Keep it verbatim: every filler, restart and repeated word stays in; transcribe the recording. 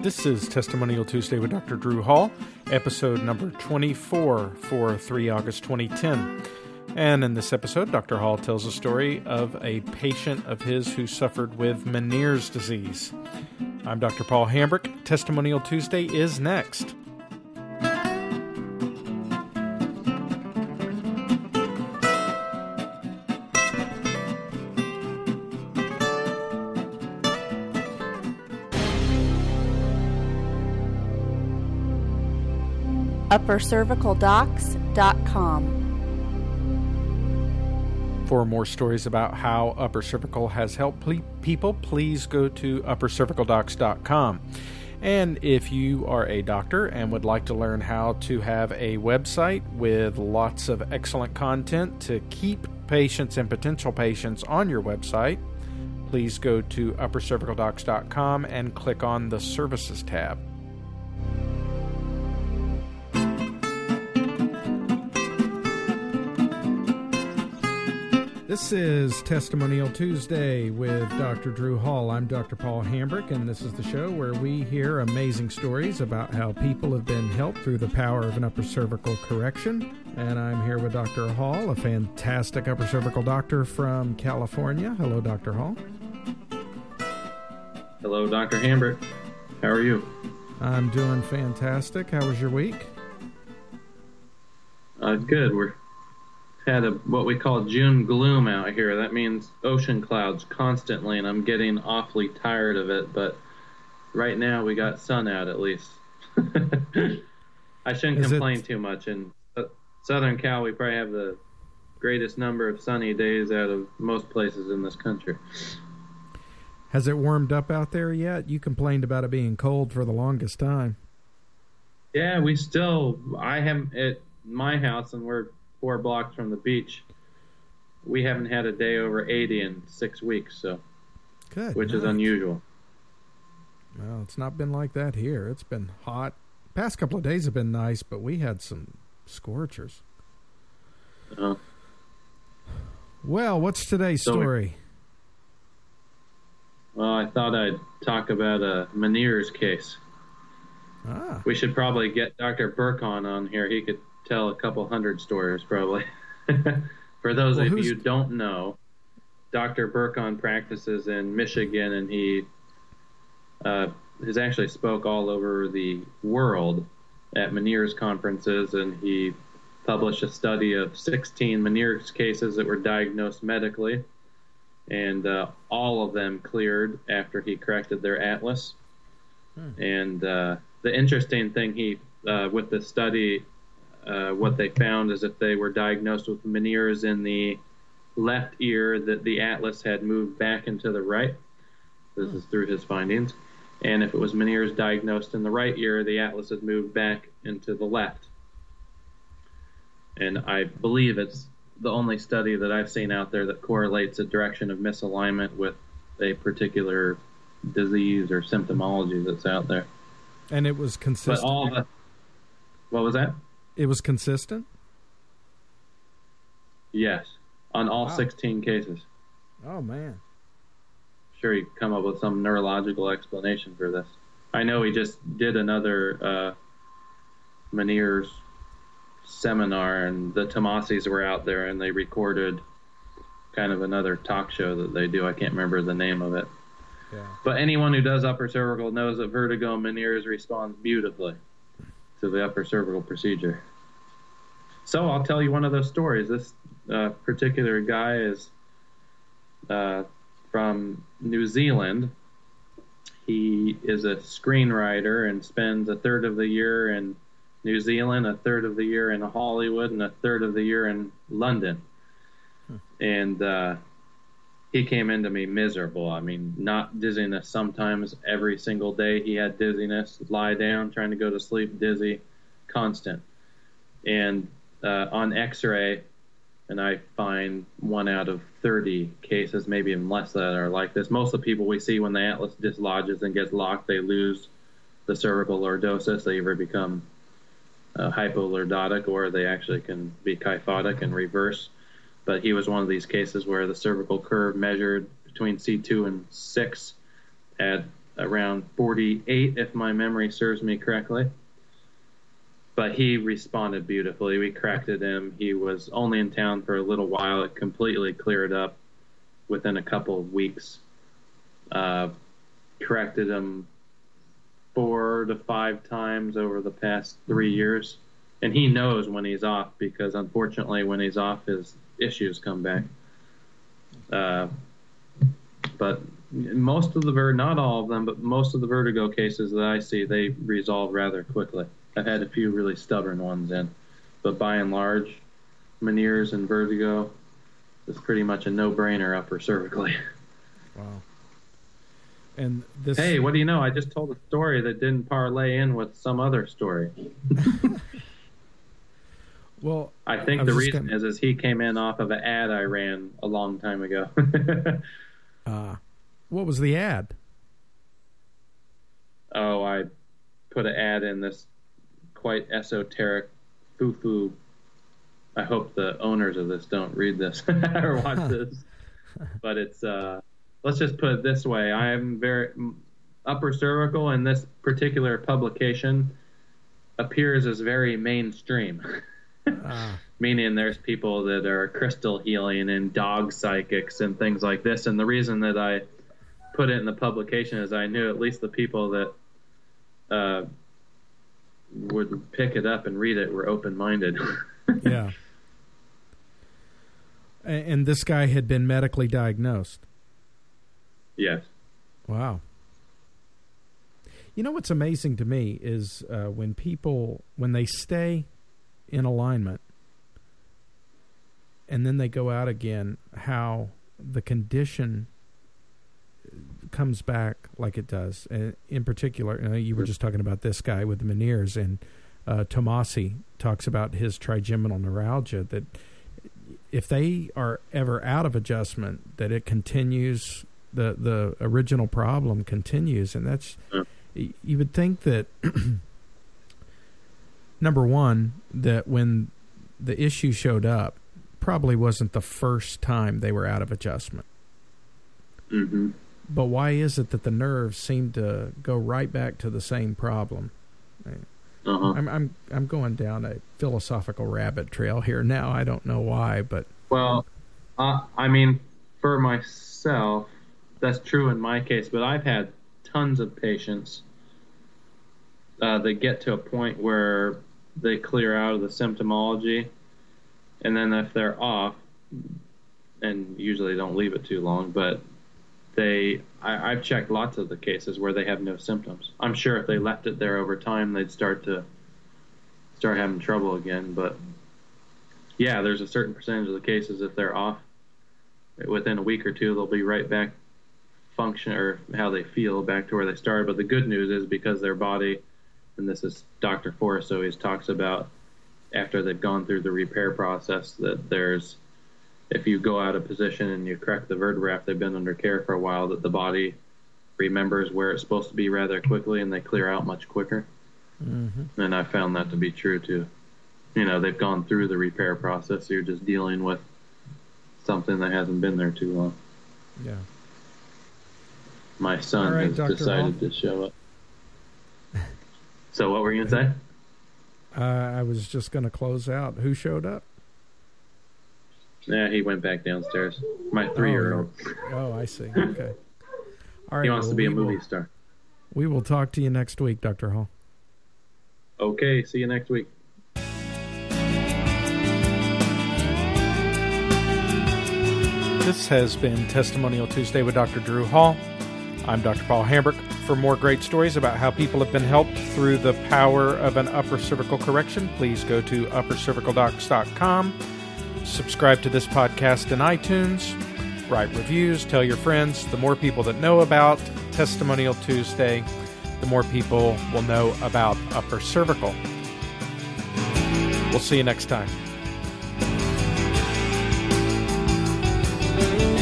This is Testimonial Tuesday with Doctor Drew Hall, episode number twenty-four for the third of August twenty ten. And in this episode, Doctor Hall tells a story of a patient of his who suffered with Meniere's disease. I'm Doctor Paul Hambrick. Testimonial Tuesday is next. upper cervical docs dot com. For more stories about how Upper Cervical has helped ple- people, please go to upper cervical docs dot com. And if you are a doctor and would like to learn how to have a website with lots of excellent content to keep patients and potential patients on your website, please go to upper cervical docs dot com and click on the Services tab. This is Testimonial Tuesday with Doctor Drew Hall. I'm Doctor Paul Hambrick, and this is the show where we hear amazing stories about how people have been helped through the power of an upper cervical correction. And I'm here with Doctor Hall, a fantastic upper cervical doctor from California. Hello, Doctor Hall. Hello, Doctor Hambrick. How are you? I'm doing fantastic. How was your week? Uh, good. We're had a what we call June gloom out here. That means ocean clouds constantly, and I'm getting awfully tired of it. But right now we got sun out at least. I shouldn't Is complain it... too much. In Southern Cal, we probably have the greatest number of sunny days out of most places in this country. Has it warmed up out there yet? You complained about it being cold for the longest time. Yeah, we still. I have at my house, and we're four blocks from the beach. We haven't had a day over eighty in six weeks, so Good which night. is unusual. Well, it's not been like that here. It's been hot. Past couple of days have been nice, but we had some scorchers. Uh, well, what's today's so story? Well, I thought I'd talk about a Meniere's case. Ah. We should probably get Doctor Burkon on here. He could tell a couple hundred stories, probably. For those well, of who's... you who don't know, Doctor Burkon practices in Michigan, and he uh, has actually spoke all over the world at Meniere's conferences, and he published a study of sixteen Meniere's cases that were diagnosed medically, and uh, all of them cleared after he corrected their atlas. Hmm. And uh, the interesting thing he uh, with the study, uh, what they found is if they were diagnosed with Meniere's in the left ear, that the atlas had moved back into the right. This hmm. is through his findings. And if it was Meniere's diagnosed in the right ear, the atlas had moved back into the left. And I believe it's the only study that I've seen out there that correlates a direction of misalignment with a particular disease or symptomology that's out there. And it was consistent? But all the, what was that? It was consistent? Yes, on all wow. sixteen cases. Oh, man. Sure, you come up with some neurological explanation for this. I know he just did another uh, Meniere's seminar, and the Tomasis were out there, and they recorded kind of another talk show that they do. I can't remember the name of it. Yeah. But anyone who does upper cervical knows that vertigo Meniere's responds beautifully to the upper cervical procedure. So I'll tell you one of those stories. This uh, particular guy is uh, from New Zealand. He is a screenwriter and spends a third of the year in New Zealand, a third of the year in Hollywood, and a third of the year in London. Hmm. And uh, he came into me miserable. I mean, not dizziness sometimes. Every single day he had dizziness, lie down, trying to go to sleep, dizzy, constant. And uh, on x-ray, and I find one out of thirty cases, maybe even less, that are like this. Most of the people we see when the atlas dislodges and gets locked, they lose the cervical lordosis. They either become uh, hypolordotic, or they actually can be kyphotic and reverse. But he was one of these cases where the cervical curve measured between C two and six at around forty-eight, if my memory serves me correctly. But he responded beautifully. We corrected him. He was only in town for a little while. It completely cleared up within a couple of weeks. Uh, corrected him four to five times over the past three years. And he knows when he's off, because unfortunately when he's off, his issues come back. Uh, but most of the, ver- not all of them, but most of the vertigo cases that I see, they resolve rather quickly. I've had a few really stubborn ones in, but by and large, Meniere's and vertigo is pretty much a no-brainer upper cervically. Wow. And this. Hey, what do you know? I just told a story that didn't parlay in with some other story. Well, I think I the reason gonna... is is he came in off of an ad I ran a long time ago. uh, what was the ad? Oh, I put an ad in this quite esoteric foo-foo. I hope the owners of this don't read this or watch this. But it's, uh, let's just put it this way. I am very, upper cervical in this particular publication appears as very mainstream. uh. Meaning there's people that are crystal healing and dog psychics and things like this. And the reason that I put it in the publication is I knew at least the people that uh, would pick it up and read it were open-minded. Yeah. And this guy had been medically diagnosed? Yes. Wow. You know what's amazing to me is uh, when people, when they stay in alignment and then they go out again, how the condition comes back like it does. And in particular, you know, you were just talking about this guy with the Meniere's, and uh, Tomasi talks about his trigeminal neuralgia, that if they are ever out of adjustment, that it continues, the, the original problem continues. And that's, you would think that, number one, that when the issue showed up, probably wasn't the first time they were out of adjustment. Mm-hmm. But why is it that the nerves seem to go right back to the same problem? Uh-huh. I'm I'm I'm going down a philosophical rabbit trail here now. I don't know why, but well, uh, I mean, for myself, that's true in my case. But I've had tons of patients uh, that get to a point where they clear out of the symptomology, and then if they're off, and usually they don't leave it too long, but they, I, I've checked lots of the cases where they have no symptoms. I'm sure if they left it there over time, they'd start to start having trouble again. But yeah, there's a certain percentage of the cases, if they're off, within a week or two, they'll be right back function or how they feel back to where they started. But the good news is because their body, and this is Doctor Forrest always talks about after they've gone through the repair process, that there's, if you go out of position and you correct the vertebra after they've been under care for a while, that the body remembers where it's supposed to be rather quickly and they clear out much quicker. Mm-hmm. And I found that to be true too. You know, they've gone through the repair process, so you're just dealing with something that hasn't been there too long. Yeah. My son right, has Doctor decided Hall. to show up. So what were you going to say? Uh, I was just going to close out. Who showed up? Yeah, he went back downstairs. My three-year-old. Oh, oh I see. Okay. All right. He wants well, to be a we movie will, star. We will talk to you next week, Doctor Hall. Okay, see you next week. This has been Testimonial Tuesday with Doctor Drew Hall. I'm Doctor Paul Hambrick. For more great stories about how people have been helped through the power of an upper cervical correction, please go to upper cervical docs dot com. Subscribe to this podcast in iTunes. Write reviews. Tell your friends. The more people that know about Testimonial Tuesday, the more people will know about upper cervical. We'll see you next time.